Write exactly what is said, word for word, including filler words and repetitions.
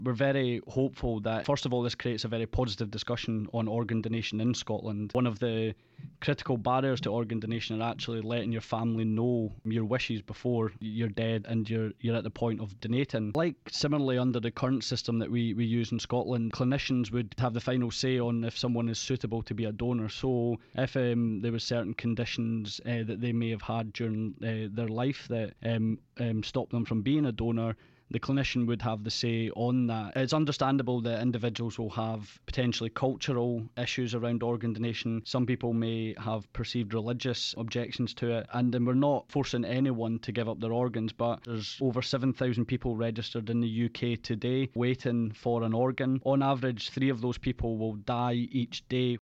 We're very hopeful that, first of all, this creates a very positive discussion on organ donation in Scotland. One of the critical barriers to organ donation are actually letting your family know your wishes before you're dead and you're you're at the point of donating. Like similarly under the current system that we, we use in Scotland, clinicians would have the final say on if someone is suitable to be a donor. So if um, there were certain conditions uh, that they may have had during uh, their life that um, um, stop them from being a donor, the clinician would have the say on that. It's understandable that individuals will have potentially cultural issues around organ donation. Some people may have perceived religious objections to it, and then we're not forcing anyone to give up their organs, but there's over seven thousand people registered in the U K today waiting for an organ. On average, three of those people will die each day.